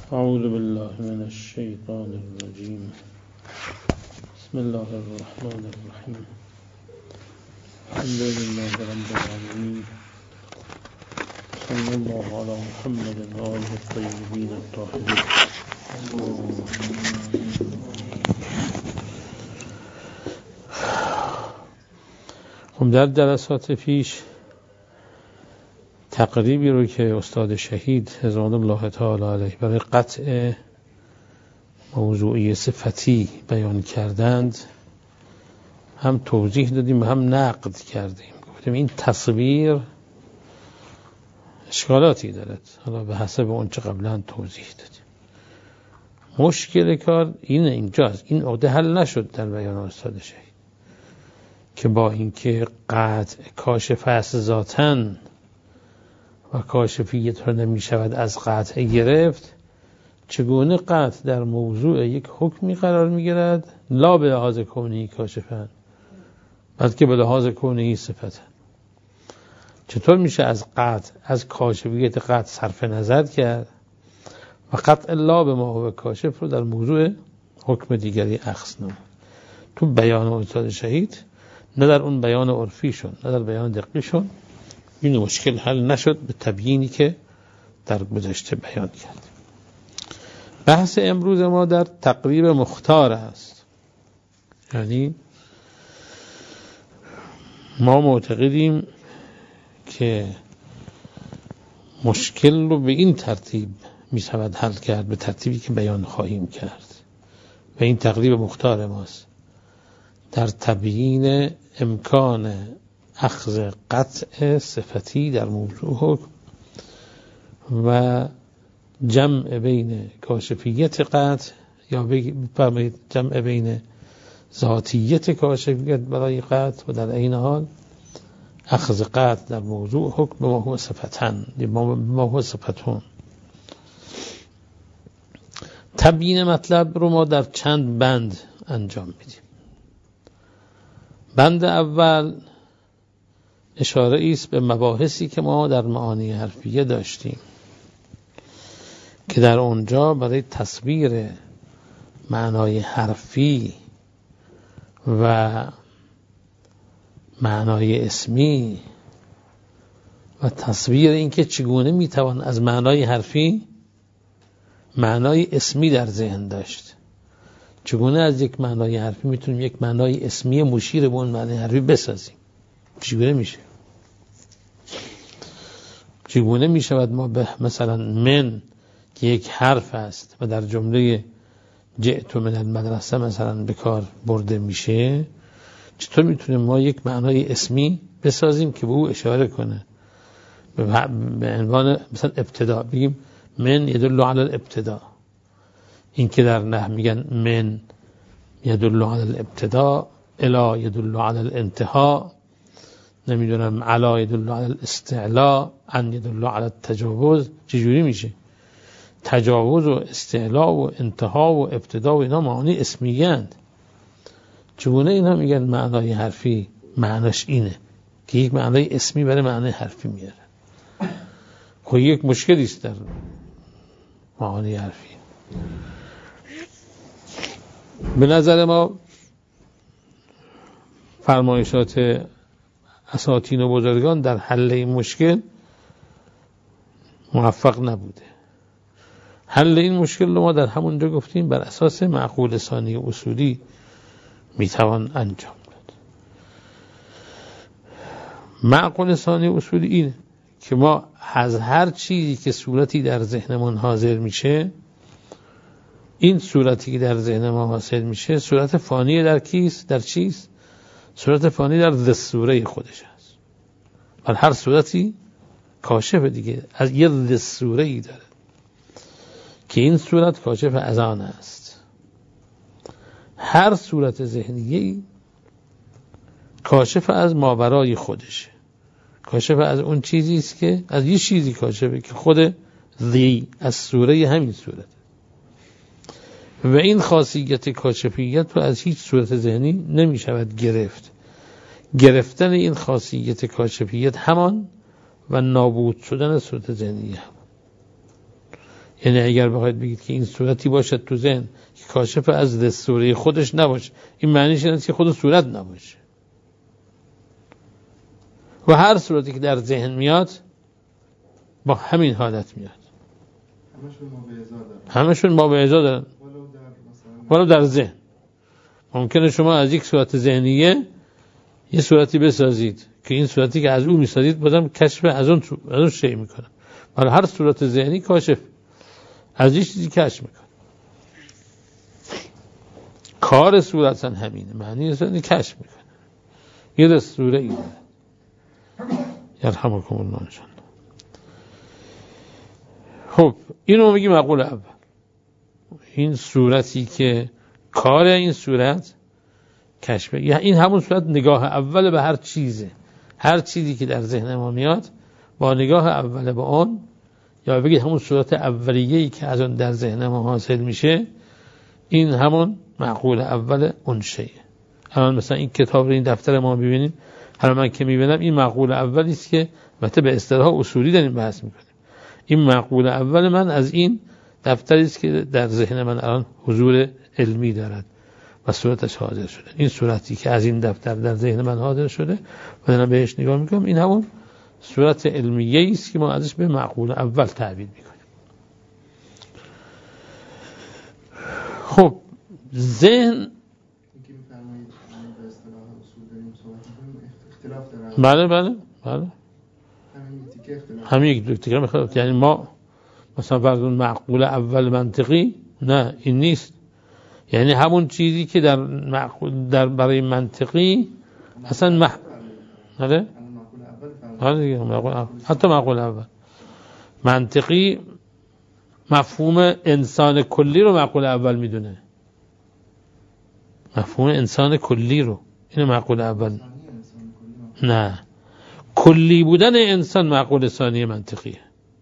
اعوذ بالله من الشیطان الرجیم. بسم الله الرحمن الرحیم. الحمد لله رب العالمین. صلی الله علی محمد و آله الطیبین الطاهرین. خب در جلسات پیش تقریبی رو که استاد شهید رضوان الله تعالی علیه برای قطع موضوعی صفتی بیان کردند هم توضیح دادیم و هم نقد کردیم. گفتیم این تصویر اشکالاتی دارد، حالا به حسب اون چه قبلا توضیح دادیم. مشکل کار اینجاست، این عقده حل نشد در بیان استاد شهید که با اینکه قطع کاشف است ذاتاً و کاشفیت را نمی شود از قطع گرفت، چگونه قطع در موضوع یک حکمی قرار می گیرد لا به لحاظ کونی کاشفن بلکه به لحاظ کونی صفتن؟ چطور میشه از قطع از کاشفیت قطع صرف نظر کرد و قطع لا به ما هو کاشف رو در موضوع حکم دیگری اخذ نمود؟ تو بیان استاد شهید نه در اون بیان عرفی شد نه در بیان دقیقی شد، این مشکل حل نشد به تبیینی که در گذشته بیان کرد. بحث امروز ما در تقریب مختار است، یعنی ما معتقدیم که مشکل رو به این ترتیب می شود حل کرد، به ترتیبی که بیان خواهیم کرد و این تقریب مختار ماست در تبیین امکان اخذ قطع صفتی در موضوع حکم و جمع بین کاشفیت قطع یا جمع بین ذاتیت کاشفیت برای قطع و در این حال اخذ قطع در موضوع حکم ما هو صفتن ما هو صفتون. تبیین مطلب رو ما در چند بند انجام میدیم. بند اول اشاره ایست به مباحثی که ما در معانی حرفیه داشتیم که در اونجا برای تصویر معنای حرفی و معنای اسمی و تصویر این که چگونه میتوان از معنای حرفی معنای اسمی در ذهن داشت، چگونه از یک معنای حرفی میتونیم یک معنای اسمی مشیر به اون معنای حرفی بسازیم، چگونه میشه؟ چگونه میشود ما به مثلا من که یک حرف است و در جمله جئت من المدرسه مثلا به کار برده میشه، چطور میتونیم ما یک معنای اسمی بسازیم که به او اشاره کنه به عنوان مثلا ابتدا؟ بگیم من یدل علی الابتدا، این که در نحو میگن من یدل علی الابتدا، الی یدل علی الانتها، نمیدونم علا یدل علی الاستعلا، ان یدل علی التجاوز. چجوری میشه؟ تجاوز و استعلا و انتها و ابتدا و اینا معانی اسمیند، چگونه اینا میگن معنای حرفی معناش اینه که یک معنای اسمی برای معنای حرفی میاره؟ خب یک مشکلی است در معانی حرفی. به نظر ما فرمایشات اساطین و بزرگان در حل این مشکل موفق نبوده. حل این مشکل رو ما در همونجا گفتیم بر اساس معقول ثانی اصولی میتوان انجام داد. معقول ثانی اصولی اینه که ما از هر چیزی که صورتی در ذهنمون حاضر میشه، این صورتی که در ذهن ما حاصل میشه صورت فانی در کیست؟ در چیست؟ صورت فانی در ذی خودش است. بل هر صورتی کاشف دیگه از یه ذی داره که این صورت کاشف از آن است. هر صورت ذهنی کاشف از ماورای خودشه، کاشف از اون چیزی است که از یه چیزی کاشفه که خود ذی از صوره همین صورت و این خاصیت کاشفیت رو از هیچ صورت ذهنی نمی شود گرفت. گرفتن این خاصیت کاشفیت همان و نابود شدن صورت ذهنی هم، یعنی اگر بخواید بگید که این صورتی باشد تو ذهن که کاشف از دستوری خودش نباشه، این معنیش اینه که خود صورت نباشه. و هر صورتی که در ذهن میاد با همین حالت میاد. همشون ما به ازا دارن ولو در ذهن. ممکنه شما از یک صورت ذهنیه یه صورتی بسازید که این صورتی که از اون میسازید بازم کشف از اون شی میکنه. ولی هر صورت ذهنی کاشف از یه چیزی کشف میکنه. کار صورت همینه، معنی اصلا کشف میکنه. یه دستوره ای داره. یرحمکم الله انشاءالله. خب اینو میگیم مقول اول. این صورتی که کار این صورت کشف، یعنی این همون صورت نگاه اول به هر چیزه. هر چیزی که در ذهن ما میاد با نگاه اول به اون، یا بگید همون صورت اولیه‌ای که از اون در ذهن ما حاصل میشه، این همون معقول اول اون شیء. الان مثلا این کتاب رو، این دفتر ما ببینیم، هر من که میبینم این معقول اولی است که البته به اصطلاح اصولی داریم بحث میکنیم. این معقول اول من از این دفتری است که در ذهن من الان حضور علمی دارد و صورتش حاضر شده. این صورتی که از این دفتر در ذهن من حاضر شده و دارم بهش نگاه میکنم، این همون صورت علمیه است که ما ازش به معقول اول تعبیر میکنیم. خب ذهن بله همین یک تکرار میخواد. یعنی ما مثلا فرض کن معقول اول منطقی، نه این نیست. یعنی همون چیزی که در برای منطقی اصلا بله حتی معقول اول منطقی مفهوم انسان کلی رو معقول اول میدونه. مفهوم انسان کلی رو، اینو معقول اول. نه، کلی بودن انسان معقول ثانی منطقیه.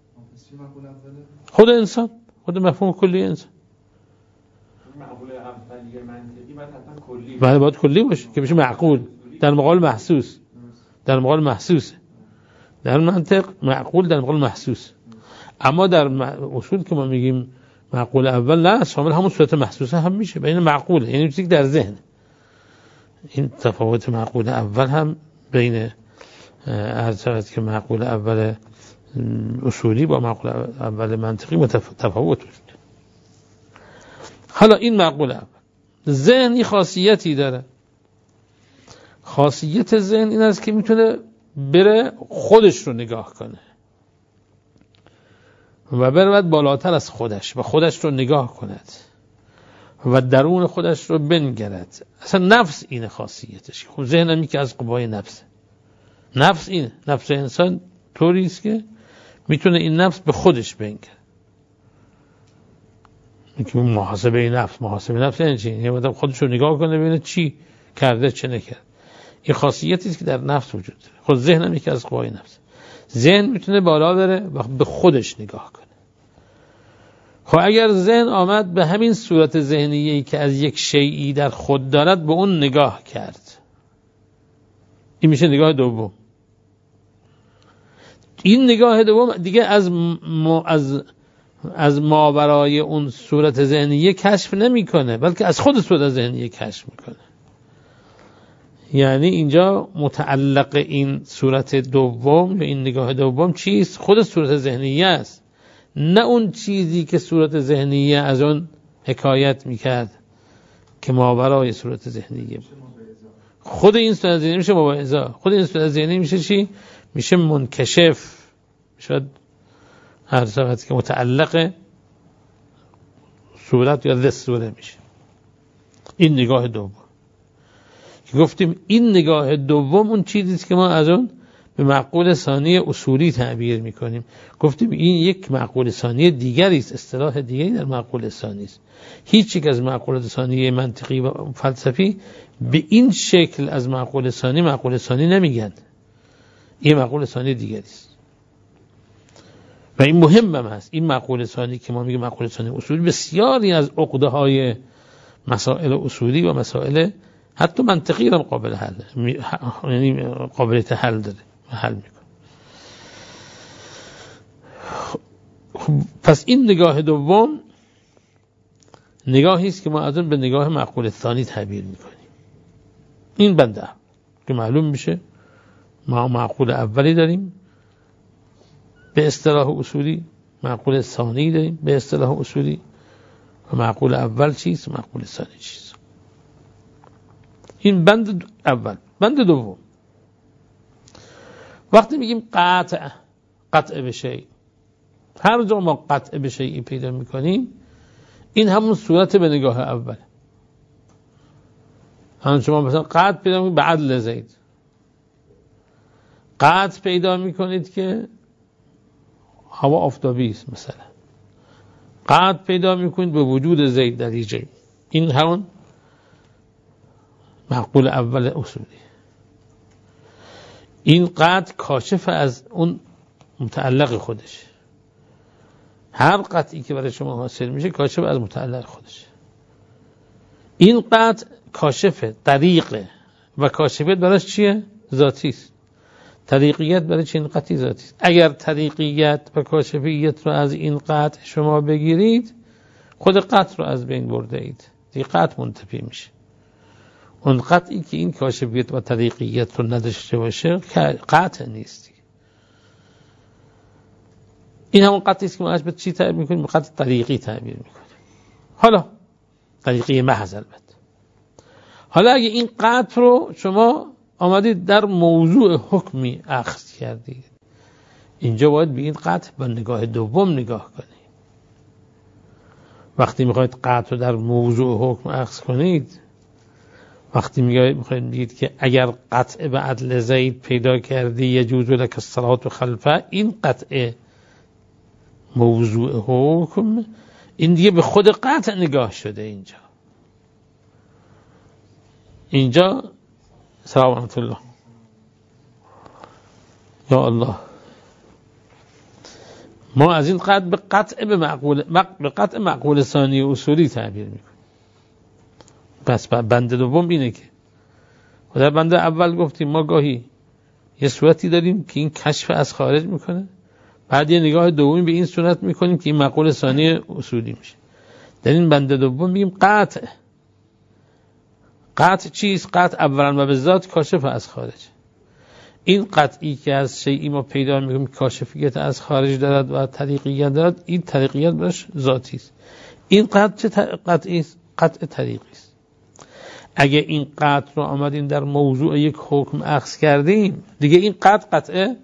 خود انسان، خود مفهوم کلی انسان. معقول اولیه منطقی باید حتما کلی باشه. باید کلی باشه که بشه معقول در مقابل محسوس. در مقابل محسوس. در منطق معقول در مقابل محسوس. اما در اصول که ما میگیم معقول اول، نه، شامل همون صورت محسوسه هم میشه. بین معقول یعنی چیزی که در ذهن. این تفاوت معقول اول هم بین عرض که معقول اول اصولی با معقول اول منطقی تفاوت وجود. حالا این معقول اول ذهنی خاصیتی داره. خاصیت ذهن این است که میتونه بره خودش رو نگاه کنه و برود بالاتر از خودش و خودش رو نگاه کند و درون خودش رو بنگرد. اصلا نفس این خاصیتش. خب ذهن همی که از قوای نفس. نفس اینه. نفس انسان طوری است که میتونه این نفس به خودش بنگره. میگه محاسبه نفس یعنی چی؟ یعنی آدم خودش رو نگاه کنه ببینه چی کرده چه نکرد. این خاصیتی است که در نفس وجود داره. خود ذهن هم یکی از قوای نفس. ذهن میتونه بالا بره و به خودش نگاه کنه. خب اگر ذهن آمد به همین صورت ذهنیه‌ای که از یک شیئی در خود دارد به اون نگاه کرد، این میشه نگاه دوم. این نگاه دوم دیگه از ماورای اون صورت ذهنیه کشف نمیکنه، بلکه از خود صورت ذهنیه کشف میکنه. یعنی اینجا متعلق این صورت دوم یا این نگاه دوم چیست؟ خود صورت ذهنیه است، نه اون چیزی که صورت ذهنیه از اون حکایت میکرد که ماورای صورت ذهنیه. خود این صورت ذهنی میشه مباحثه. خود این صورت ذهنی میشه چی؟ میشه منکشف. شاید هر صورتی که متعلق صورت یا دستوره میشه. این نگاه دوم که گفتیم این نگاه دوم اون چیزیست که ما از اون به معقول ثانی اصولی تعبیر میکنیم. گفتیم این یک معقول ثانی دیگری است، اصطلاح دیگری در معقول ثانی است. هیچ یک از معقول ثانی منطقی و فلسفی به این شکل از معقول ثانی نمیگن. این معقول ثانی دیگری است و این مهم هم هست. این معقول ثانی که ما میگیم معقول ثانی اصولی، بسیاری از عقده های مسائل اصولی و مسائل حتی منطقی هم قابل حل، یعنی قابلیت حل داره، حل میکنه. خب پس این نگاه دوم نگاهی است که ما از اون به نگاه معقول ثانی تعبیر میکنیم. این بنده که معلوم میشه ما معقول اولی داریم به اصطلاح اصولی، معقول ثانی داریم به اصطلاح اصولی، و معقول اول چیست، معقول ثانی چیست. این بند اول. بند دوم، وقتی میگیم قطع به شیء، هر جا ما قطع به شیء پیدا میکنیم این همون صورت به نگاه اول. همون شما مثلا قطع پیدا میکنید به عدل زید، قطع پیدا میکنید که هوا آفتابی است مثلا، قطع پیدا میکنید به وجود زید در ایجاد. این همون معقول اول اصولی. این قطع کاشف از اون متعلق خودش. هر قطعی که برای شما حاصل میشه کاشف از متعلق خودش. این قطع کاشف طریقه و کاشفیت براش چیه؟ ذاتی است. طریقیت برای چین قطعی ذاتی است. اگر طریقیت و کاشفیت رو از این قطع شما بگیرید خود قطع رو از بین برده اید، دیگه قطع منتفی میشه. اون قطعی که این کاشفیت و طریقیت رو نداشته باشه قطع نیست. این همون قطعی است که ما ازش به چی تعبیر میکنیم؟ به قطع طریقی تعبیر میکنیم. حالا طریقی محض البته. حالا اگه این قطع رو شما آمدید در موضوع حکمی اخذ کردید، اینجا باید به این قطع با نگاه دوم نگاه کنید. وقتی میخواید قطع رو در موضوع حکم اخذ کنید، وقتی میخواید بگید که اگر قطع به عدل زید پیدا کردی یجوز لک الصلاة خلفه، این قطع موضوع حکم این دیگه به خود قطع نگاه شده. اینجا سلام ورحمت الله یا الله، ما از این قطع به قطع معقول ثانی اصولی تعبیر میکنیم. پس بند دوم اینه که در بند اول گفتیم ما گاهی یه صورتی داریم که این کشف از خارج میکنه، بعد یه نگاه دومی به این صورت میکنیم که این معقول ثانی اصولی میشه. در این بند دوم میگیم قطع چیست؟ قطع اولا و به ذات کاشف از خارج. این قطعی که از شیئی ما پیدا میکنیم کاشفیت از خارج دارد و طریقیت دارد، این طریقیت برش ذاتی است. این قطع چه قطعی است؟ قطع طریقی است. اگه این قطع رو آمدیم در موضوع یک حکم اخذ کردیم، دیگه این قطع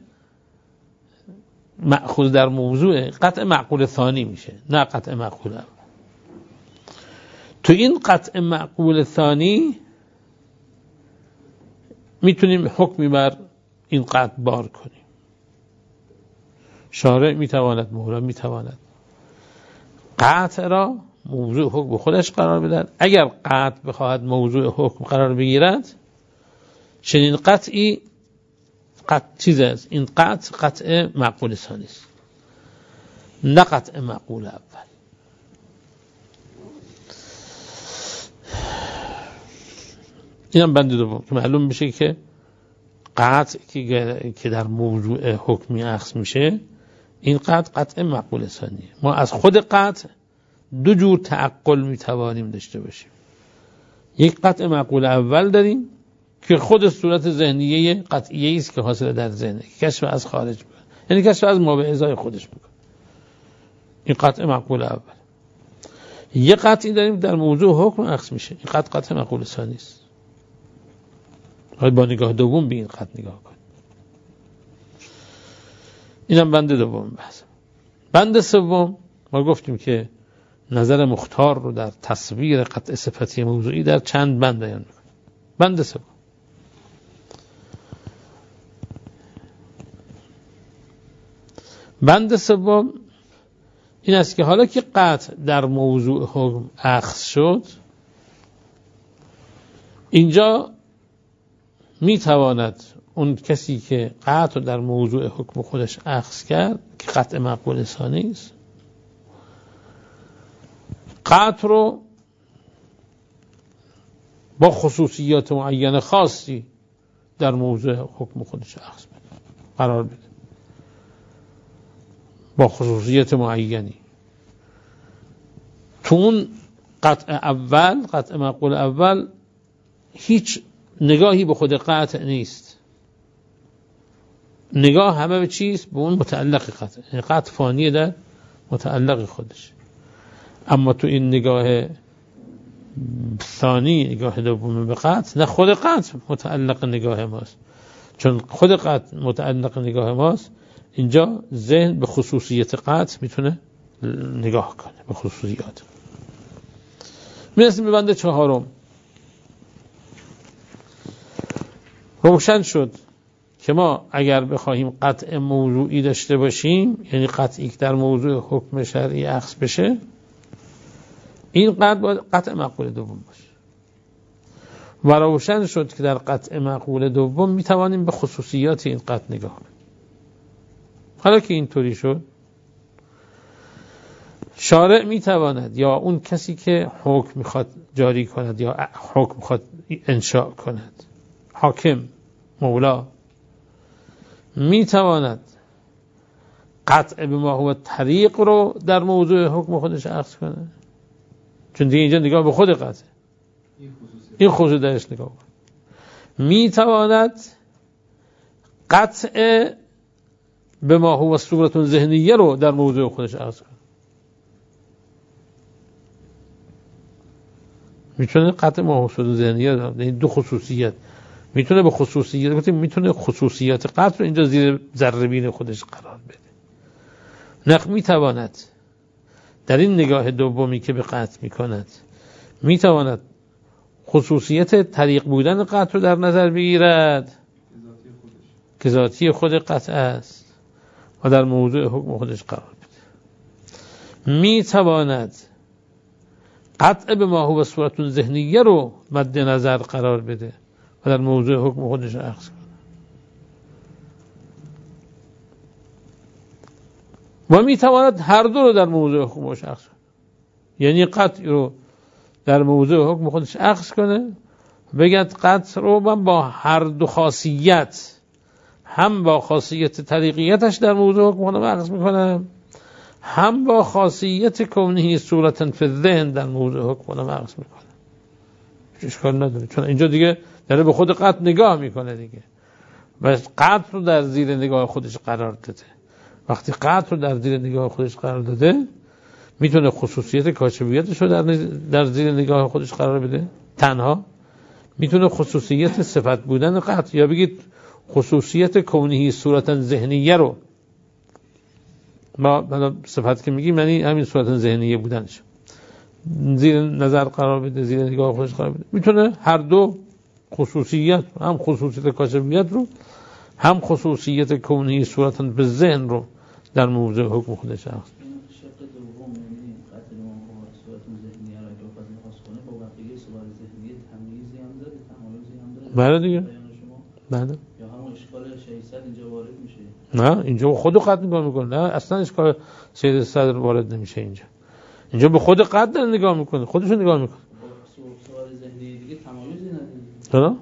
مأخوذ در موضوع قطع معقول ثانی میشه، نه قطع معقول اول. تو این قطع معقول ثانی میتونیم حکمی بر این قطع بار کنیم. شارع میتواند، مولوی میتواند قطع را موضوع حکم خودش قرار بدن. اگر قطع بخواهد موضوع حکم قرار بگیرد، چنین قطعی چیز است. این قطع معقول ثانی است، نه قطع معقول اول. اینم بند دوم که معلوم میشه که قطع که در موضوع حکمی اخذ میشه، این قطع معقول ثانیه. ما از خود قطع دو جور تعقل میتوانیم داشته باشیم. یک قطع معقول اول داریم که خود صورت ذهنیه قطعیه است که حاصل در ذهنه، کشف از خارج میکنه، یعنی کشف از ما به ازای خودش میکنه. این قطع معقول اول. یک قطعی داریم در موضوع حکم اخذ میشه، این قطع معقول ثانی است. باید با نگاه دوم به این قطع نگاه کنیم. اینم بند دوم بحث. بند سوم ما گفتیم که نظر مختار رو در تصویر قطع صفتی موضوعی در چند بند بیان میکنه. بند سوم، بند سوم این است که حالا که قطع در موضوع حکم اخذ شد، اینجا میتواند اون کسی که قطع در موضوع حکم خودش اخذ کرد که قطع معقول ثانی است، قطع رو با خصوصیات معین خاصی در موضوع حکم خودش اخذ بده، قرار بده. با خصوصیت معینی. تو اون قطع معقول اول هیچ نگاهی به خود قطع نیست، نگاه همه به چیست؟ به اون متعلق قطع، یعنی قطع فانیه در متعلق خودش. اما تو این نگاه ثانی، نگاه دوم به قطع، نه خود قطع متعلق نگاه ماست، چون خود قطع متعلق نگاه ماست. اینجا ذهن به خصوصیت قطع میتونه نگاه کنه، به خصوصیات. میرسیم به بند چهارم. روشن شد که ما اگر بخواهیم قطع موضوعی داشته باشیم، یعنی قطعی که در موضوع حکم شرعی اخذ بشه، این قطع باید قطع معقول دوم باشه. و روشن شد که در قطع معقول دوم میتوانیم به خصوصیات این قطع نگاه کنیم. حالا که اینطوری شد، شارع میتواند یا اون کسی که حکم میخواد جاری کند یا حکم میخواد انشاء کند، حاکم، مولا، میتواند قطع به ما هو طریق رو در موضوع حکم خودش اخذ کنه، چون دیگه اینجا نگاه به خود قطع، این خصوص درش نگاه کنه. میتواند قطع به ما هو صورت ذهنیه رو در موضوع خودش اخذ کنه. میتونه قطع ما هو صورت ذهنیه، یعنی دو خصوصیت میتونه به خصوصیت، گفتیم میتونه خصوصیات قطع رو اینجا زیر ذره بین خودش قرار بده. نخ میتواند در این نگاه دومی که به قطع میکند، میتواند خصوصیت طریق بودن قطع رو در نظر بگیرد که ذاتی خود قطع است و در موضوع حکم خودش قرار بده. میتواند قطع به ما هو صورت ذهنیه رو مد نظر قرار بده و در موضوع حکم خودش اخذ کنه. و میتواند هر دو رو در موضوع حکم خودش اخذ کنه، یعنی قطع رو در موضوع حکم خودش اخذ کنه، بگد قطع رو من با هر دو خاصیت، هم با خاصیت طریقیتش در موضوع حکم خودم اخذ میکنم، هم با خاصیت کونه صورتا فی الذهن در موضوع حکم خودم اخذ میکنم. اشکال نداره، چون اینجا دیگه داره به خود قطع نگاه میکنه دیگه و قطع رو در زیر نگاه خودش قرار داده. وقتی قطع رو در زیر نگاه خودش قرار داده، میتونه خصوصیت کاشفیتش رو در زیر نگاه خودش قرار بده تنها، میتونه خصوصیت صفت بودن قطع یا بگید خصوصیت کونهی صورتا ذهنیه رو، ما صفت که میگیم یعنی همین صورتا ذهنیه بودنش، زیر نظر قرار بده، زیر نگاه خودش قرار بده. میتونه هر دو خصوصیت، هم خصوصیت کاشفیت رو، هم خصوصیت کونهی صورتا به ذهن رو در موضوع حکم خودش هست. بله دیگه، بله. یا همون اشکال 600 اینجا وارد میشه؟ نه، اینجا خود قطع نگاه میکنه، نه اصلا اشکال 600 وارد نمیشه. اینجا به خود قطع نگاه میکنه، خودشو نگاه میکنه. سوال ذهنی دیگه تمایزی نداره.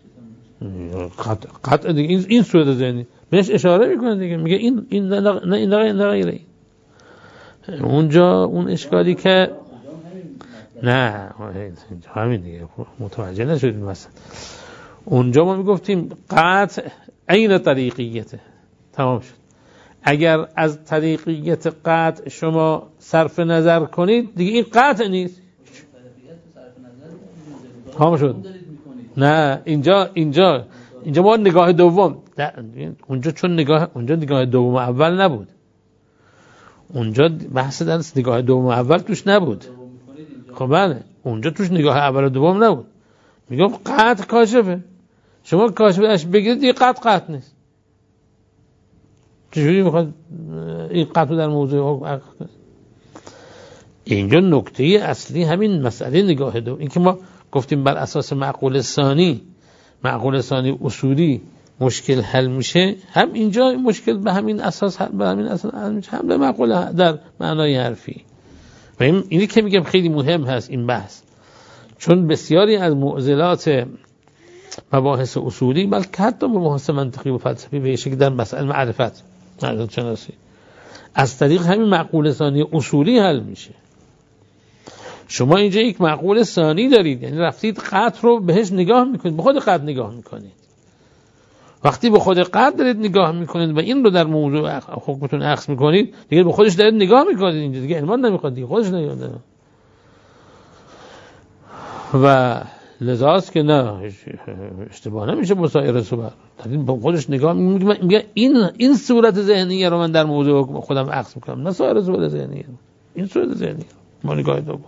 قطع دیگه این صورت ذهنی بهش اشاره میکنه دیگه، میگه این نه غیر این. اونجا اون اشکالی که نه همین دیگه متوجه نشدیم مثلا. اونجا ما میگفتیم قطع عین طریقیته، تمام شد. اگر از طریقیت قطع شما صرف نظر کنید دیگه این قطع نیست، تمام شد. نه اینجا ما نگاه دوم، اونجا چون نگاه دوم اول نبود، اونجا بحث در نگاه دوم اول توش نبود. خب بله، اونجا توش نگاه اول و دوم نبود. میگم قطع کاشفه، شما کاشفش بگیرید دیگه قطع نیست. چجوری میخواد این قطع در موضوع حکم؟ اینجا نکته اصلی همین مسئله نگاه دوم، این که ما گفتیم بر اساس معقول ثانی اصولی مشکل حل میشه، هم اینجا مشکل به همین اساس حل میشه، هم به معقول در معنای حرفی. و اینی که میگم خیلی مهم هست این بحث، چون بسیاری از معضلات مباحث اصولی بلکه حتی مباحث منطقی و فلسفی به شکل در مسائل معرفت شناسی از طریق همین معقول ثانی اصولی حل میشه. شما اینجا یک معقول ثانی دارید، یعنی رفتید قطع رو بهش نگاه میکنید، به خود قطع نگاه میکنید. وقتی به خود قطع دارید نگاه میکنید و این رو در موضوع حکمتون اخذ میکنید، دیگه به خودش دارید نگاه میکنید، اینجا دیگه علمان نمیخواد، دیگه خودش نگاه داره. و لذاست که نه اشتباه نمیشه مسائر صبر، دارید به خودش نگاه میگه این صورت ذهنیه رو من در موضوع خودم اخذ میکنم، نه سایر صورت ذهنیه، این صورت ذهنیه ما نگاه دوم.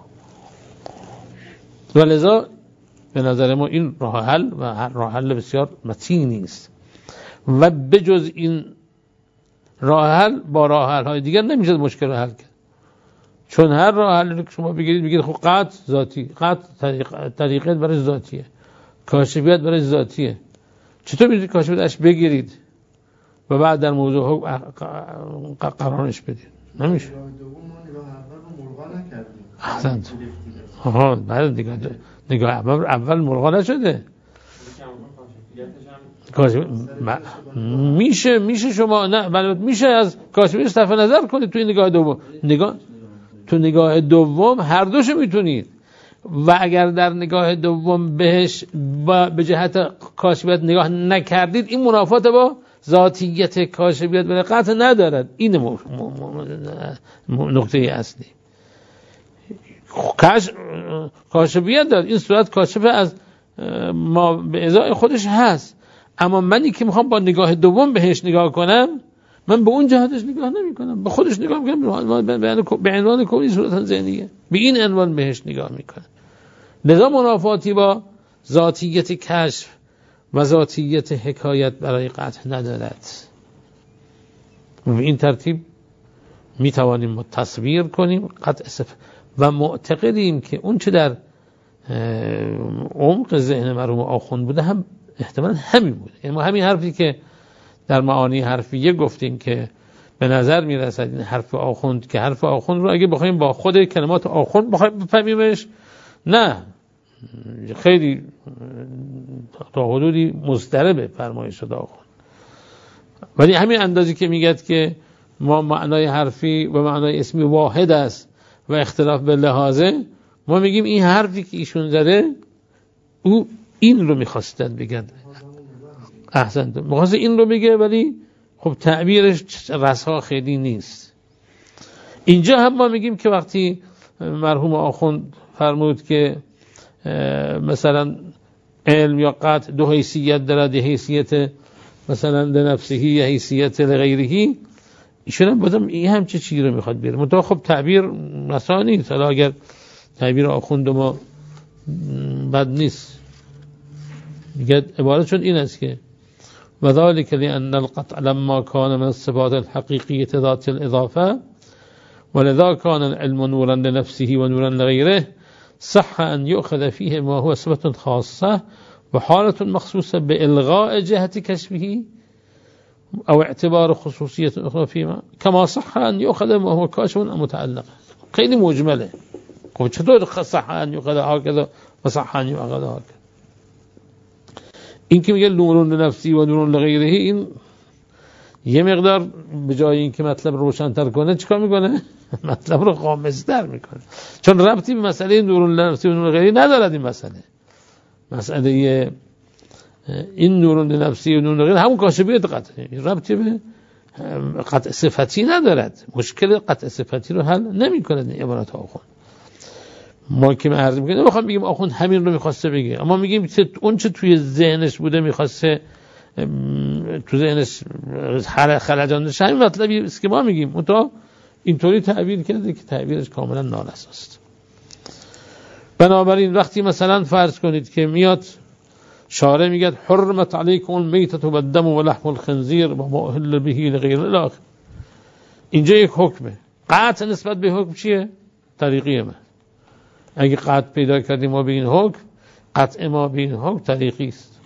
و لذا به نظر ما این راه حل و راه حل بسیار متینی است و بجز این راه حل با راه حل های دیگر نمیشه مشکل رو حل کرد. چون هر راه حلی که شما بگیرید خب قطع ذاتی، قطع طریقت برای ذاتیه، کاشفیت برای ذاتیه، چطور میتونید کاشفیتش بگیرید و بعد در موضوع قرارش بدید؟ نمیشه. احسنت. بعد نگاه اول ملغا نشده. میشه شما نه میشه از کاشفیت صرف نظر کنید توی نگاه دوم. تو نگاه دوم هر دوشو میتونید و اگر در نگاه دوم بهش به جهت کاشفیت نگاه نکردید، این منافات با ذاتیت کاشفیت به قطع ندارد. این نقطه اصلی. کاشفیت دارد، این صورت کاشف از ما به ازای خودش هست، اما منی که میخوام با نگاه دوم بهش نگاه کنم، من به اون جهتش نگاه نمی کنم، به خودش نگاه میکنم، به عنوان کلی صورت ذهنیه، به این عنوان بهش نگاه میکنم. لذا منافاتی با ذاتیت کشف و ذاتیت حکایت برای قطع ندارد. و به این ترتیب میتوانیم ما تصویر کنیم قطع و معتقدیم که اون چه در عمق ذهن مرحوم آخوند بوده هم احتمال همین بوده. یعنی ما همین حرفی که در معانی حرفیه گفتیم که به نظر میرسد این حرف آخوند، که حرف آخوند رو اگه بخوایم با خود کلمات آخوند بخوایم بفهمیمش، نه خیلی تا حدودی مضطربه فرمایش آخوند. ولی همین اندازی که میگد که ما معنای حرفی و معنای اسمی واحد است و اختلاف به لحاظه، ما میگیم این حرفی که ایشون زده او این رو میخواستن بگن. احسنت، میخواست این رو بگه ولی خب تعبیرش رسا خیلی نیست. اینجا هم ما میگیم که وقتی مرحوم آخوند فرمود که مثلا علم یا قطع دو حیثیت دارد، یه حیثیت مثلا لنفسهی، یه حیثیت لغیرهی، ایشون هم بودم این هم چه چیزی رو میخواد بیاره. منتها خب تعبیر رسا نیست. حالا اگر تعبیر آخوند ما بد نیست، میگه عبارتشون این است که وذلك لأن القطع لما كان من الصفات الحقيقية ذات الإضافة ولذا كان العلم نورا لنفسه ونورا لغيره صح أن يؤخذ فيه ما هو صفة خاصة وحالة مخصوصة بإلغاء جهة كشفه أو اعتبار خصوصية أخرى فيما كما صح أن يؤخذ ما هو كاشف متعلق. خیلی مجمله. خب چطور صح أن يؤخذ هكذا وصح أن يؤخذ هكذا؟ این که میگه نورون لنفسی و نورون لغیره، این یه مقدار به جای این که مطلب روشن‌تر کنه چیکار میکنه؟ مطلب رو غامض‌تر میکنه، چون ربطی به مسئله نورون لنفسی و نورون لغیره ندارد. این مسئله این نورون لنفسی و نورون لغیره همون کاشفیت قطعه، ربطی به قطع صفتی ندارد. مشکل قطع صفتی رو حل نمیکنه این عبارات آخوند. ما که عرض میکنیم نمیخوام بگیم آخوند همین رو میخواسته بگه، اما میگیم اون چه توی ذهنش بوده میخواسته تو ذهنش خلجان داشته، همین مطلبی است که ما میگیم. اون تا اینطوری تعبیر کرده که تعبیرش کاملا نارساست. بنابراین وقتی مثلا فرض کنید که میاد شارع میگه حرمت علیکم المیتة و الدم و لحم الخنزیر و ما اهل به لغیر الله، اینجا یک حکمه. قطع نسبت به حکم چیه؟ طریقیه. من اگه قطع پیدا کردیم ما به این حکم، قطع ما به این حکم طریقی است.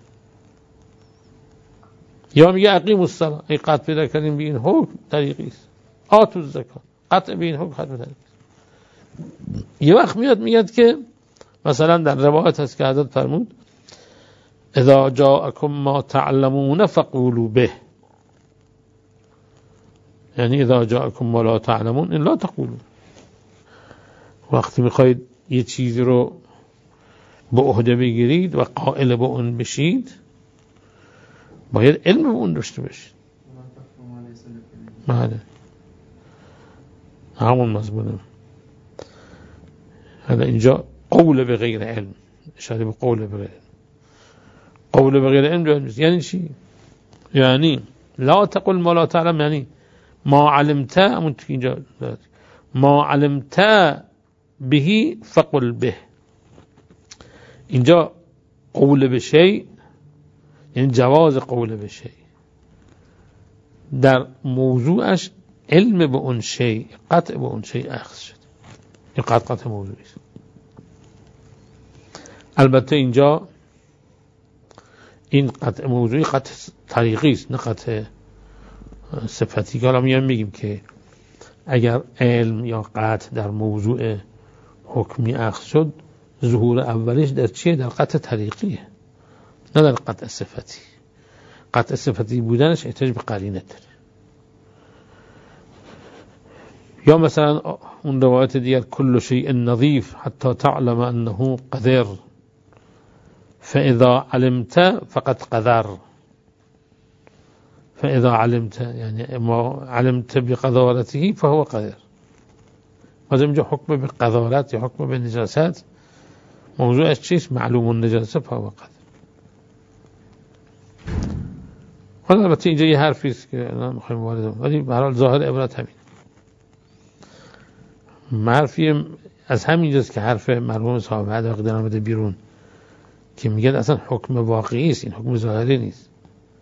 یا میگه اقیم الصلاة، اگه قطع پیدا کردیم به این حکم طریقی است. آتوا الزکات، قطع به این حکم قطع طریقی است. یه وقت میاد که مثلا در روایت هست که حضرت فرمود اذا جاءکم ما تعلمون فقولوا به، یعنی اذا جاءکم ما لا تعلمون الا تقولوا، وقتی میخواید یه چیزی رو به عهده بگیرید و قائل به اون بشید باید علم به اون داشته باشید. بله همون مضمونه. حالا اینجا قول به غیر علم، اشاره به قول به غیر علم. قول به غیر علم یعنی چی؟ یعنی لا تقل ما لا تعلم، یعنی ما علمت، همون که اینجا ما علمت به فقل به. اینجا قول به شیء یعنی جواز قول به شیء، در موضوعش علم به اون شیء، قطع به اون شیء اخذ شد. این قطع موضوعی است. البته اینجا این قطع موضوعی قطع طریقی است، نه قطع صفتی. که حالا میگیم که اگر علم یا قطع در موضوع حکمی اخذ شد، ظهور اولش در چیه؟ در قطع طریقیه، نه در قطع صفتی. قطع صفتی بودنش احتیاج به قرینه داره. یا مثلا اون روایت دیگر کل شیء نظیف حتی تعلم انه قذر فاذا علمت فقد قذر. فاذا علمت یعنی ما علمت بقذارته فهو قذر. از اینجا حکم به قذارت یا حکم به نجاست موضوعش چیست؟ معلوم النجاسه فهو قذر. حالا البته اینجا یه حرفی است که الان می‌خوایم وارد، ولی به هر حال ظاهر عبارت همین. حرفی از همینجاست که حرف مرحوم صاحب عقیده آمده بیرون که میگه اصلا حکم واقعی است، این حکم ظاهری نیست.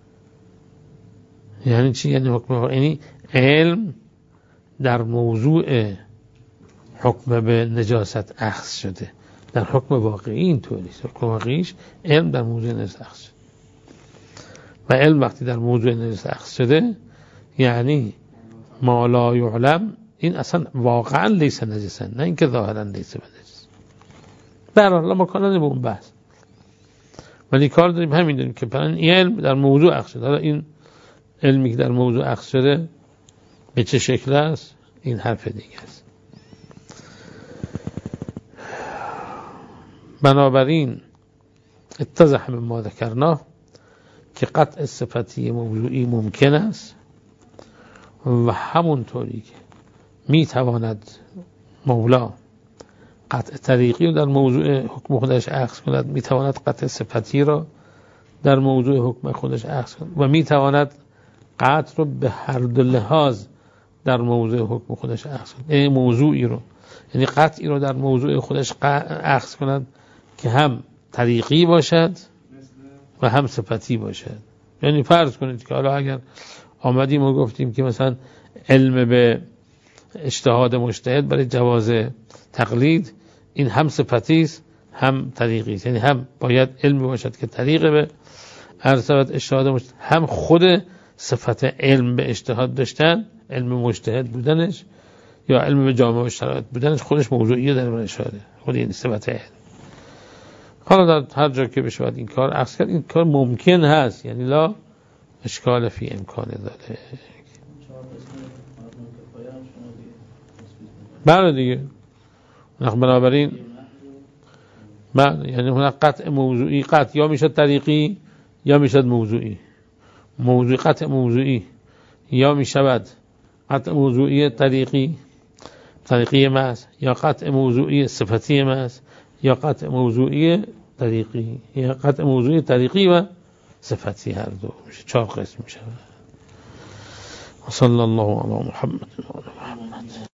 یعنی چی؟ یعنی حکم واقعی یعنی علم در موضوع حکم به نجاست اخذ شده. در حکم واقعی اینطوری است. حکم واقعیش علم در موضوع نجاست اخذ شده. و علم وقتی در موضوع نجاست اخذ شده یعنی ما لا یعلم، این اصلا واقعا لیس نجسن، نه اینکه ظاهرا لیس نجس. در حال ما کانال به اون بحث، ولی کار داریم همین داریم که پرن این علم در موضوع اخذ شده. حالا این علمی که در موضوع اخذ شده به چه شکل است این حرف دیگه است. بنابراین اتضح من ما ذکرناه که قطع صفتی موضوعی ممکن است و همونطوری که می تواند مولا قطع طریقی رو در موضوع حکم خودش اخذ کند، می تواند قطع صفتی را در موضوع حکم خودش اخذ کند و می تواند قطع رو به هر دو لحاظ در موضوع حکم خودش اخذ کند. یعنی موضوعی رو، یعنی قطعی رو در موضوع خودش اخذ کند که هم طریقی باشد و هم صفتی باشد. یعنی فرض کنید که حالا اگر آمدیم و گفتیم که مثلا علم به اجتهاد مجتهد برای جواز تقلید، این هم صفتی است هم طریقی است. یعنی هم باید علم باشد که طریق به ارسالت اجتهاد مجتهد، هم خود صفت علم به اجتهاد داشتن، علم مجتهد بودنش یا علم به جامعه و شرایط بودنش خودش موضوعیه در من اشاره، خود این صفت علم. حالا در هر جا که بشه این کار عکس کرد، این کار ممکن هست، یعنی لا اشکال فی امکان ذلک. بله دیگه. بنابراین یعنی هناك قطع موضوعی، قطع یا میشد طریقی یا میشد موضوعی. موضوع قطع موضوعی یا میشود قطع موضوعی طریقی محض، یا قطع موضوعی صفتی محض، یا قطع موضوعی طریقی، یا قطع موضوعی طریقی و صفتی، هر دو میشه، 4 قسم میشه. صلی الله علی محمد و آل محمد.